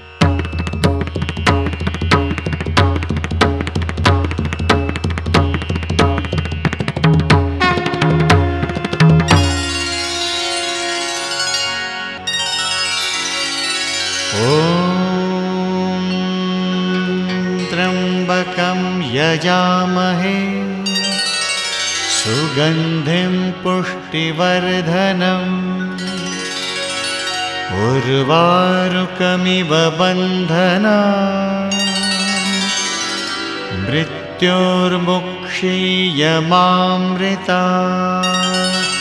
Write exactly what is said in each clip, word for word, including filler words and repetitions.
त्र्यम्बकं यजामहे सुगन्धिं पुष्टिवर्धनम् उर्वारुकमिव बन्धनान् मृत्योर्मुक्षीयमामृतात्।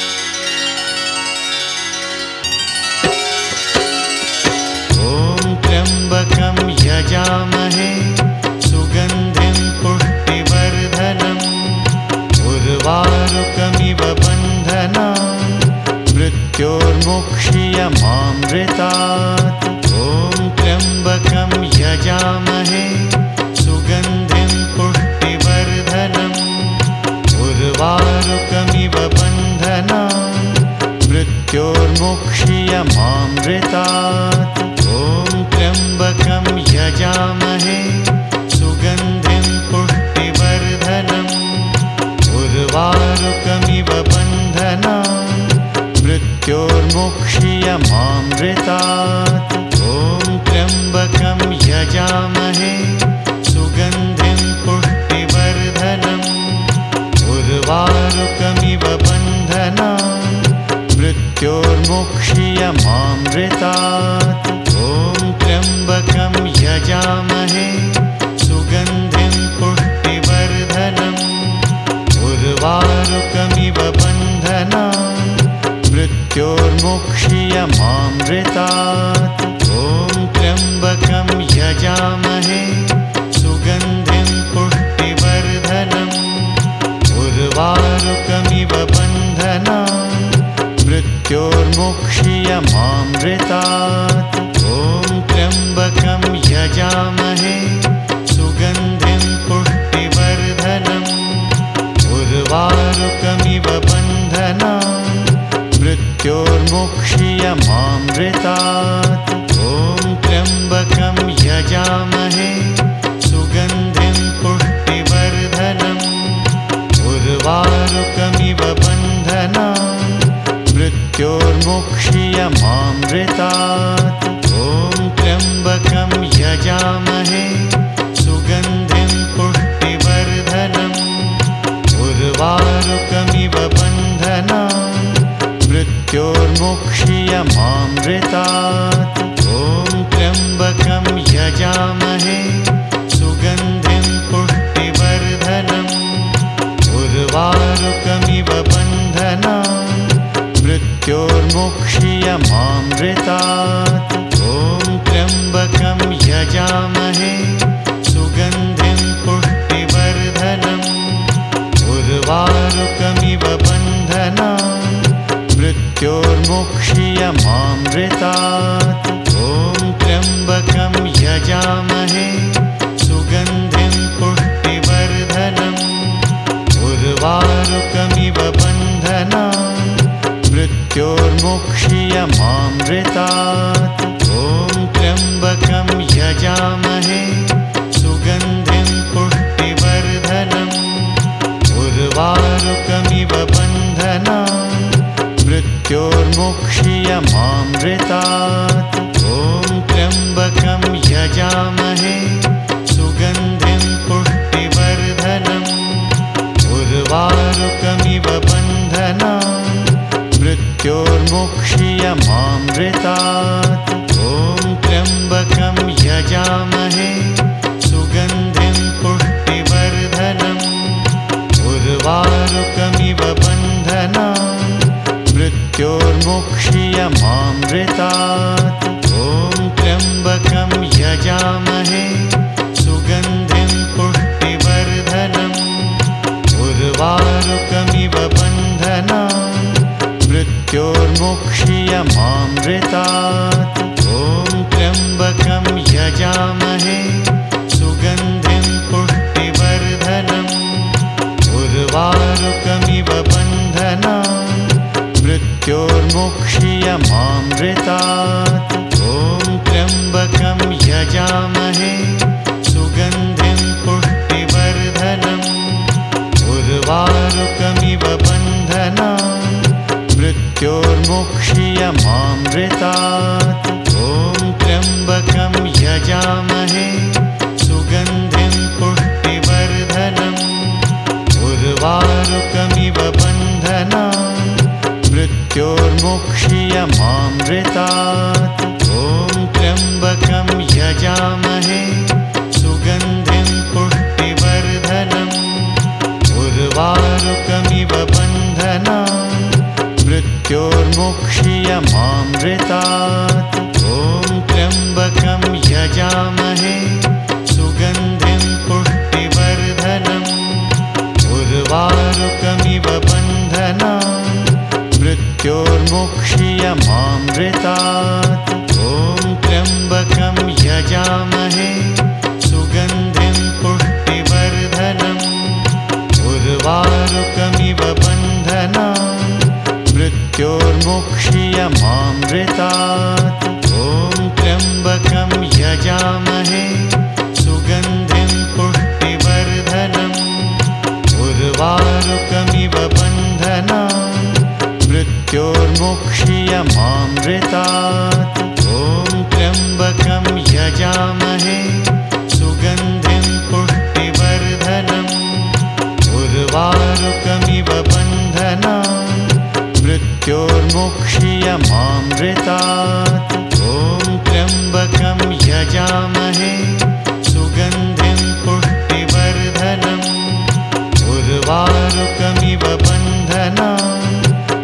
ॐ त्र्यम्बकं यजामहे सुगन्धिं पुष्टिवर्धनम् उर्वारुकमिव बन्धनान् मृत्योर्मुक्षीयमामृतात्। ॐ त्र्यम्बकं यजामहे सुगन्धिं पुष्टिवर्धनम् उर्वारुकमिव बन्धनान् मृत्योर्मुक्षीयमामृतात्। ॐ त्र्यम्बकं यजामहे सुगन्धिं पुष्टिवर्धनम् उर्वारुकमिव बन्धनान् मृत्योर्मुक्षीयमामृतात्। ॐ त्र्यम्बकं यजामहे सुगन्धिं पुष्टिवर्धनम् उर्वारुकमिव बन्धनान् मृत्योर्मुक्षीयमामृतात्। ॐ त्र्यम्बकं यजामहे सुगन्धिं पुष्टिवर्धनम् उर्वारुकमिव बन्धनान् मृत्योर्मुक्षीयमामृतात्। ॐ त्र्यम्बकं यजामहे सुगन्धिं पुष्टिवर्धनम् उर्वारुकमिव बन्धनान् मृत्योर्मुक्षीयमामृतात्। ॐ त्र्यम्बकं यजामहे सुगन्धिं पुष्टिवर्धनम् उर्वारुकमिव बन्धनान् मृत्योर्मुक्षीयमामृतात्। ॐ त्र्यम्बकं यजामहे सुगन्धिं पुष्टिवर्धनम् उर्वारुकमिव बन्धनान् मृत्योर्मुक्षीयमामृतात्। ॐ त्र्यम्बकं यजामहे सुगन्धिं पुष्टिवर्धनम् उर्वारुकमिव बन्धनान् मृत्योर्मुक्षीयमामृतात्। ॐ त्र्यम्बकं यजामहे सुगन्धिं पुष्टिवर्धनम् उर्वारुकमिव बन्धनान् मृत्योर्मुक्षीयमामृतात्। ॐ त्र्यम्बकं यजामहे सुगन्धिं पुष्टिवर्धनम् उर्वारुकमिव बन्धनान् मृत्योर्मुक्षीयमामृतात्। ॐ त्र्यम्बकं यजामहे सुगन्धिं पुष्टिवर्धनम् उर्वारुकमिव बन्धनान् मृत्योर्मुक्षीयमामृतात्। ॐ त्र्यम्बकं यजामहे सुगन्धिं पुष्टिवर्धनम् उर्वारुकमिव बन्धनान् मृत्योर्मुक्षीयमामृतात्। ॐ त्र्यम्बकं यजामहे सुगन्धिं पुष्टिवर्धनम् उर्वारुकमिव बन्धनान् मृत्योर्मुक्षीयमामृतात्। ॐ त्र्यम्बकं यजामहे सुगन्धिं पुष्टिवर्धनम् उर्वारुकमिव बन्धनान् मृत्योर्मुक्षीयमामृतात्। ॐ त्र्यम्बकं यजामहे सुगन्धिं पुष्टिवर्धनम् उर्वारुकमिव बन्धनान् मृत्योर्मुक्षीयमामृतात्। ॐ त्र्यम्बकं यजामहे सुगन्धिं पुष्टिवर्धनम् उर्वारुकमिव बन्धनान् मृत्योर्मुक्षीयमामृतात्। ॐ त्र्यम्बकं यजामहे सुगन्धिं पुष्टिवर्धनम् उर्वारुकमिव बन्धनान् मृत्योर्मुक्षीयमामृतात्। ॐ त्र्यम्बकं यजामहे सुगन्धिं पुष्टिवर्धनम् उर्वारुकमिव बन्धनान् मृत्योर्मुक्षीयमामृतात्। ॐ त्र्यम्बकं यजामहे सुगन्धिं पुष्टिवर्धनम् उर्वारुकमिव बन्धनान् मृत्योर्मुक्षीयमामृतात्। ॐ त्र्यम्बकं यजामहे सुगन्धिं पुष्टिवर्धनम् उर्वारुकमिव बन्धनान् मृत्योर्मुक्षीयमामृतात्। ॐ त्र्यम्बकं यजामहे सुगन्धिं पुष्टिवर्धनम् उर्वारुकमिव बन्धनान् मृत्योर्मुक्षीयमामृतात्। ॐ त्र्यम्बकं यजामहे सुगन्धिं पुष्टिवर्धनम् उर्वारुकमिव बन्धनान् मृत्योर्मुक्षीयमामृतात्। ॐ त्र्यम्बकं यजामहे सुगन्धिं पुष्टिवर्धनम् उर्वारुकमिव बन्धनान् मृत्योर्मुक्षीयमामृतात्। ॐ त्र्यम्बकं यजामहे सुगन्धिं पुष्टिवर्धनम् उर्वारुकमिव बन्धनान्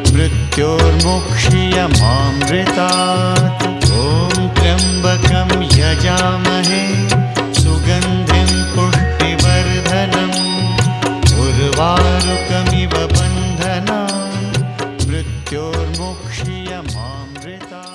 मृत्योर्मुक्षीयमामृतात्। ॐ त्र्यम्बकं यजामहे सुगन्धिं पुष्टिवर्धनम् उर्वारुकमिव बन्धनान् मृत्योर्मुक्षीयमामृतात्।